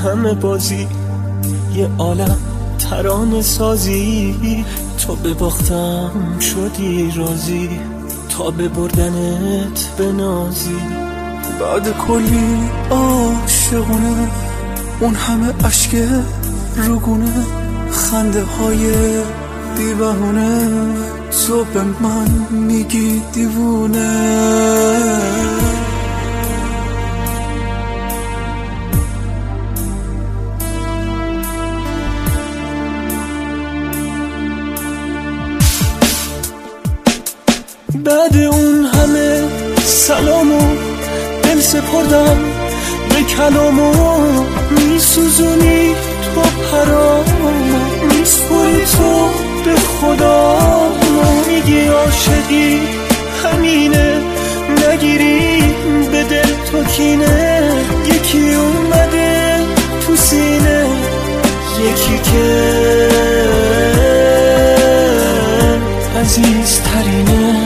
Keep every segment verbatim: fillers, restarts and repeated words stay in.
همه بازی یه عالم ترانه سازی. تا به باختم شدی راضی، تا به بردنت بنازی. بعد کلی عاشقونه، اون همه عشق روگونه، خنده های بی‌بهونه، تو به من میگی دیوونه. بعد اون همه سلامو دل سپردم به کلامو، میسوزونی تو پرامو، میسپری تو به خدا. میگی عاشقی همینه، نگیری به دل تو کینه. یکی اومده تو سینه، یکی که عزیزترینه.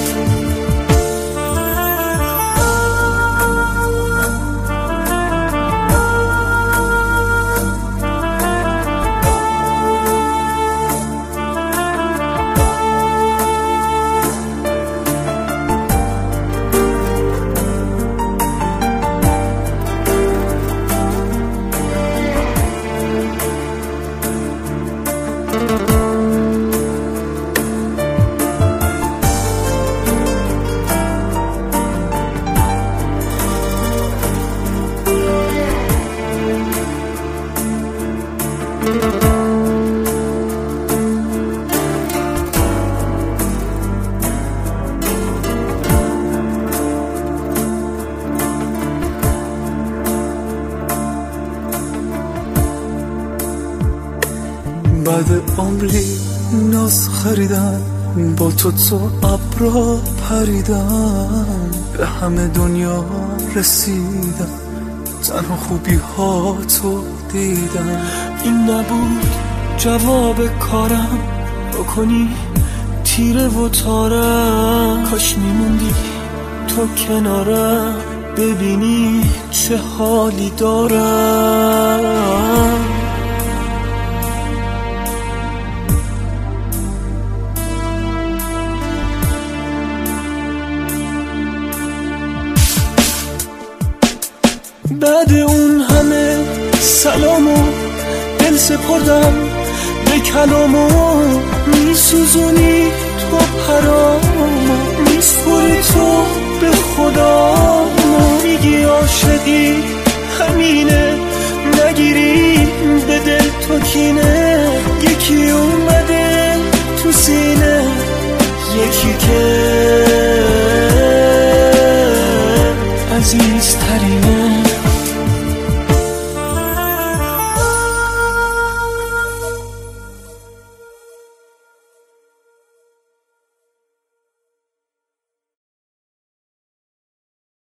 بعد عمری ناز خریدم، با تو تو ابرا پریدم، به همه دنیا رسیدم، تنها خوبی ها تو دیدم. این نبود جواب کارم، بکنی تیره و تارم. کاش میموندی تو کنارم، ببینی چه حالی دارم. بعد اون همه سلامو دل سپردم به کلامو، میسوزونی تو پرامو، میسپری تو به خدا. میگی عاشقی همینه، نگیری به دل تو کینه. یکی اومده تو سینه، یکی که عزیزترینه.